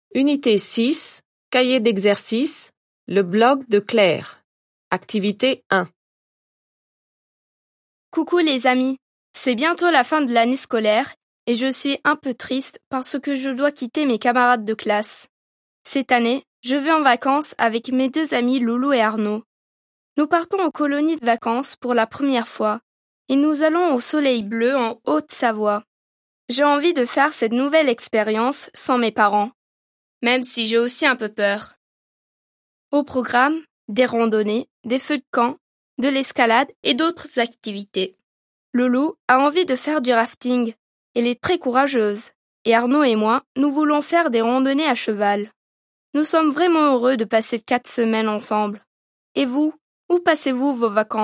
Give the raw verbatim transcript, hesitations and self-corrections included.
Unité six, cahier d'exercice, le blog de Claire. Activité un. Coucou les amis, c'est bientôt la fin de l'année scolaire et je suis un peu triste parce que je dois quitter mes camarades de classe. Cette année, je vais en vacances avec mes deux amis Loulou et Arnaud. Nous partons aux colonies de vacances pour la première fois et nous allons au Soleil Bleu en Haute-Savoie. J'ai envie de faire cette nouvelle expérience sans mes parents, même si j'ai aussi un peu peur. Au programme, des randonnées, des feux de camp, de l'escalade et d'autres activités. Loulou a envie de faire du rafting. Elle est très courageuse. Et Arnaud et moi, nous voulons faire des randonnées à cheval. Nous sommes vraiment heureux de passer quatre semaines ensemble. Et vous, où passez-vous vos vacances ?